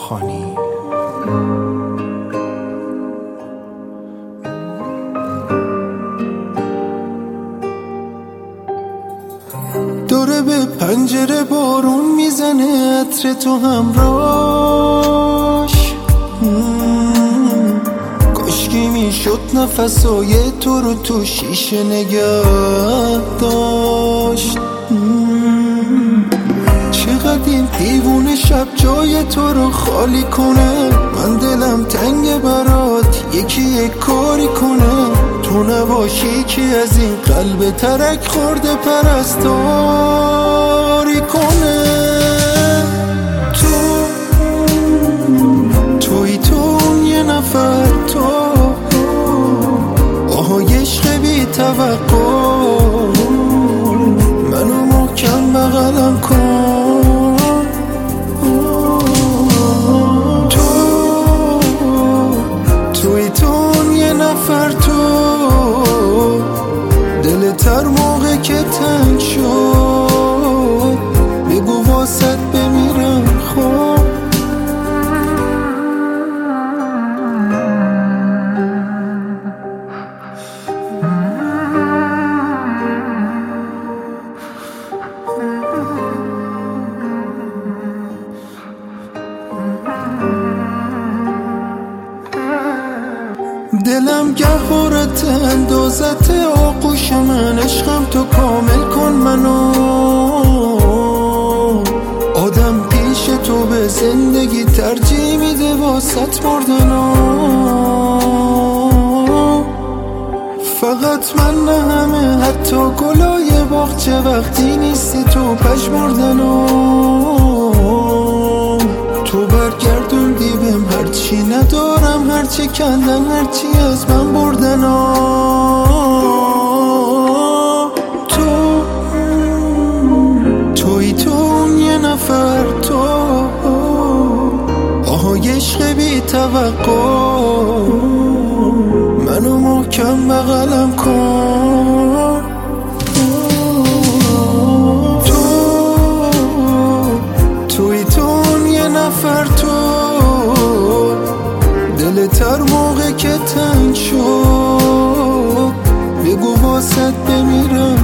خانی. داره به پنجره بارون میزنه، عطر تو همراش. کاشکی میشد نفسای تو رو تو شیشه نگه داشت. چقدر این دیوونه شب جای تو رو خالی کنه. من دلم تنگ برات، یکی یک کاری کنه. تو نباشی کی از این قلب ترک خورده پرستاری کنه. توی اون یه نفر، تو آهای عشق بی توقع. منو محکم بغلم کن. توی اون یه نفر، تو دلت هر موقع که تنگ شد بگو واسط بمیرم. خب دلم گهارت اندازت آغوش من. عشقم تو کامل کن منو. آدم پیش تو به زندگی ترجیح میده واسط مردنو. فقط من نه همه، حتی گلای باغچه وقتی نیستی تو پژمردنو. تو برگردوندی بهم هرچی ندارم، هرچی کندن، هرچی از من بردن. توی اون یه نفر، تو آهای عشق بی توقع. منو محکم بغلم کن. توی اون یه نفر، تو دلت هر موقع که تنگ شد بگو واسط بمیرم.